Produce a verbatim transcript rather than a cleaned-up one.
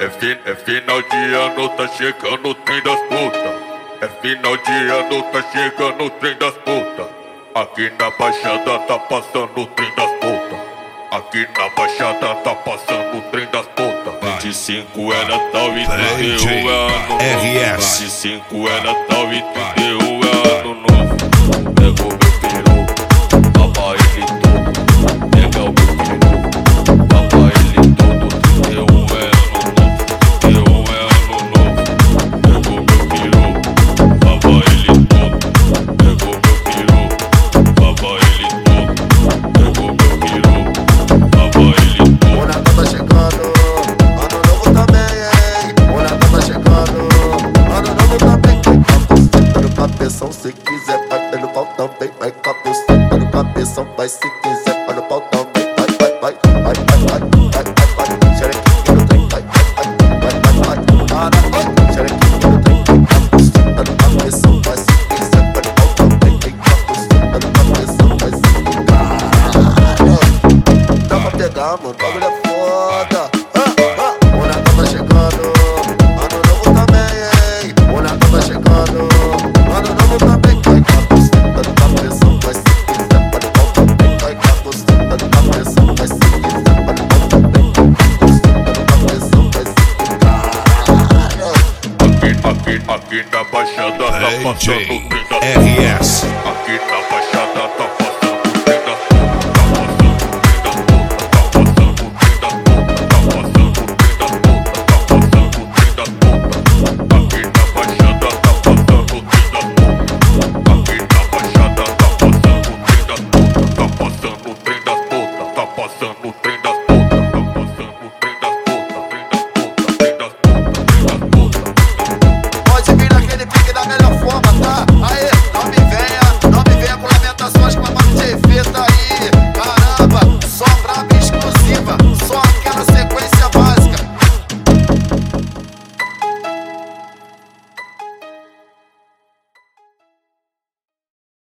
É, fi, é final de ano, tá chegando o trem das putas. É final de ano, tá chegando o trem das putas. Aqui na Baixada tá passando o trem das putas. Aqui na Baixada tá passando o trem das putas. vinte e cinco é Natal e trinta e um é ano novo. R S. vinte e cinco é Natal e trinta e um é ano novo. Pega o meu peru, tapa ele todo. Pega o meu peru, tapa ele todo. trinta e um é ano novo. trinta e um é ano novo. Pega o meu peru, tapa ele todo. Pega o meu peru, tapa ele todo. Pega o meu peru, tapa ele todo. O Natal tá chegando, ano novo também, hein? O Natal tá chegando, ano novo também. Vai no cabeção, se quiser, vai pelo pau também. Vai cabeção, no cabeção, vai se quiser, vai no pau também. Vai, vai, vai, vai, vai, vai, vai, vai, vai. Xerequinho no trem, vai, vai, vai, vai, vai, vai. Para, vai, xerequinho no trem, vai cabeção, no cabeção, vai se quiser, vai no pau também. Vai cabeção, no cabeção, vai se quiser. Dá pra pegar, mano, o bagulho é foda. Ah, ah. O Natal tá chegando, ano novo também, hein? O Natal tá chegando, ano novo também. Vai cabeção, no cabeção, vai se quiser, vai no pau também. Vai cabeção, no cabeção, vai se quiser, vai no pau também. No cabeção, vai se quiser. Aqui, aqui, aqui na Baixada tá passando o trem